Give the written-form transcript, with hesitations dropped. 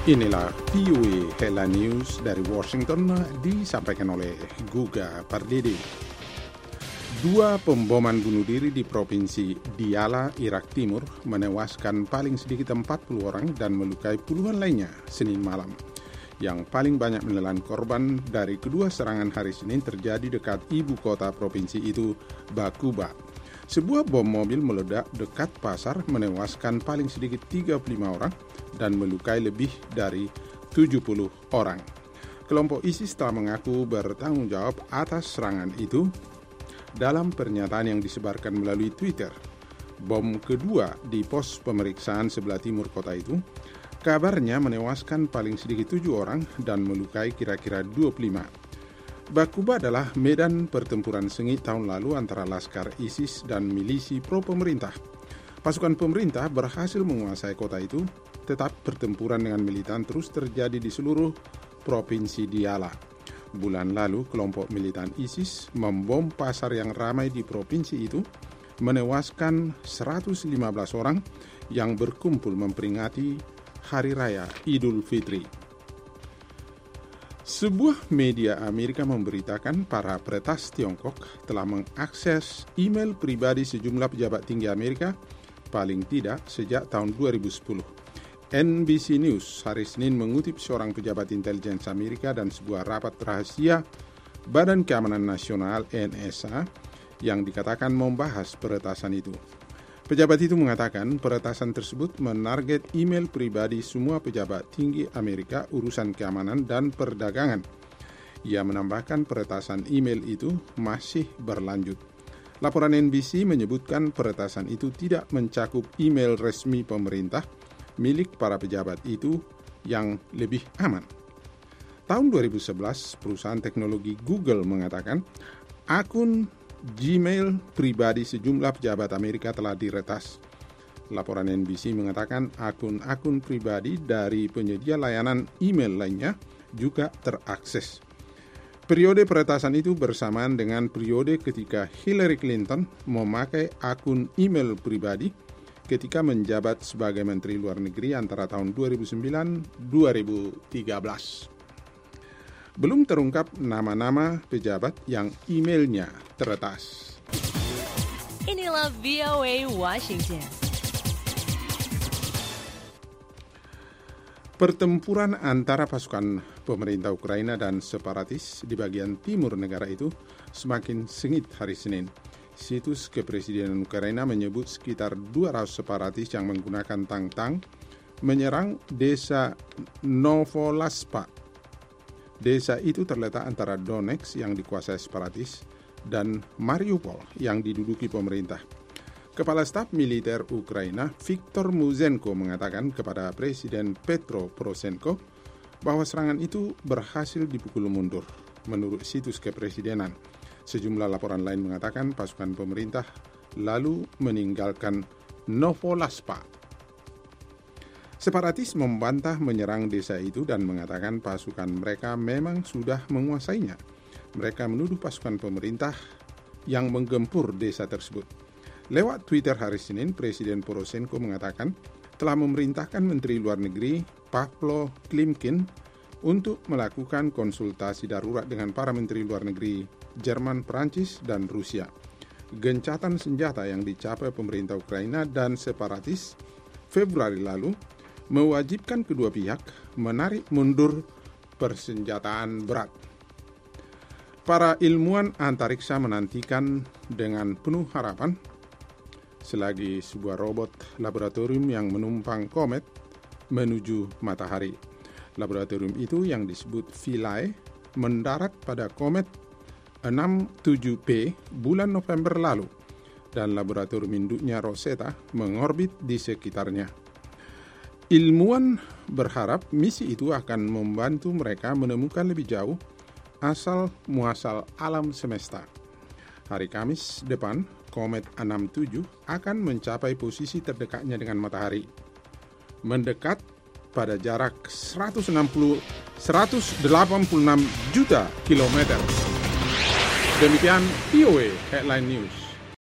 Inilah VOA Headline News dari Washington disampaikan oleh Guga Pardede. 2 pemboman bunuh diri di Provinsi Diyala, Irak Timur menewaskan paling sedikit 40 orang dan melukai puluhan lainnya Senin malam. Yang paling banyak menelan korban dari kedua serangan hari Senin terjadi dekat ibu kota provinsi itu, Bakuba. Sebuah bom mobil meledak dekat pasar menewaskan paling sedikit 35 orang dan melukai lebih dari 70 orang. Kelompok ISIS telah mengaku bertanggung jawab atas serangan itu dalam pernyataan yang disebarkan melalui Twitter. Bom kedua di pos pemeriksaan sebelah timur kota itu kabarnya menewaskan paling sedikit 7 orang dan melukai kira-kira 25. Bakuba adalah medan pertempuran sengit tahun lalu antara laskar ISIS dan milisi pro-pemerintah. Pasukan pemerintah berhasil menguasai kota itu, tetap pertempuran dengan militan terus terjadi di seluruh provinsi Diyala. Bulan lalu, kelompok militan ISIS membom pasar yang ramai di provinsi itu, menewaskan 115 orang yang berkumpul memperingati Hari Raya Idul Fitri. Sebuah media Amerika memberitakan para peretas Tiongkok telah mengakses email pribadi sejumlah pejabat tinggi Amerika paling tidak sejak tahun 2010. NBC News hari Senin mengutip seorang pejabat intelijen Amerika dan sebuah rapat rahasia Badan Keamanan Nasional NSA yang dikatakan membahas peretasan itu. Pejabat itu mengatakan peretasan tersebut menarget email pribadi semua pejabat tinggi Amerika urusan keamanan dan perdagangan. Ia menambahkan peretasan email itu masih berlanjut. Laporan NBC menyebutkan peretasan itu tidak mencakup email resmi pemerintah milik para pejabat itu yang lebih aman. Tahun 2011, perusahaan teknologi Google mengatakan akun Gmail pribadi sejumlah pejabat Amerika telah diretas. Laporan NBC mengatakan akun-akun pribadi dari penyedia layanan email lainnya juga terakses. Periode peretasan itu bersamaan dengan periode ketika Hillary Clinton memakai akun email pribadi ketika menjabat sebagai Menteri Luar Negeri antara tahun 2009-2013. Belum terungkap nama-nama pejabat yang emailnya teretas. Inilah VOA Washington. Pertempuran antara pasukan pemerintah Ukraina dan separatis di bagian timur negara itu semakin sengit hari Senin. Situs kepresidenan Ukraina menyebut sekitar 200 separatis yang menggunakan tang-tang menyerang desa Novolaspa. Desa itu terletak antara Donetsk yang dikuasai separatis dan Mariupol yang diduduki pemerintah. Kepala Staf Militer Ukraina Viktor Muzenko mengatakan kepada Presiden Petro Poroshenko bahwa serangan itu berhasil dipukul mundur. Menurut situs kepresidenan, sejumlah laporan lain mengatakan pasukan pemerintah lalu meninggalkan Novolaspa. Separatis membantah menyerang desa itu dan mengatakan pasukan mereka memang sudah menguasainya. Mereka menuduh pasukan pemerintah yang menggempur desa tersebut. Lewat Twitter hari Senin, Presiden Poroshenko mengatakan telah memerintahkan Menteri Luar Negeri Pavlo Klimkin untuk melakukan konsultasi darurat dengan para Menteri Luar Negeri Jerman, Prancis, dan Rusia. Gencatan senjata yang dicapai pemerintah Ukraina dan separatis Februari lalu mewajibkan kedua pihak menarik mundur persenjataan berat. Para ilmuwan antariksa menantikan dengan penuh harapan selagi sebuah robot laboratorium yang menumpang komet menuju matahari. Laboratorium itu yang disebut Philae mendarat pada komet 67P bulan November lalu dan laboratorium induknya Rosetta mengorbit di sekitarnya. Ilmuwan berharap misi itu akan membantu mereka menemukan lebih jauh asal-muasal alam semesta. Hari Kamis depan, komet 67 akan mencapai posisi terdekatnya dengan matahari. Mendekat pada jarak 186 juta kilometer. Demikian VOA Headline News.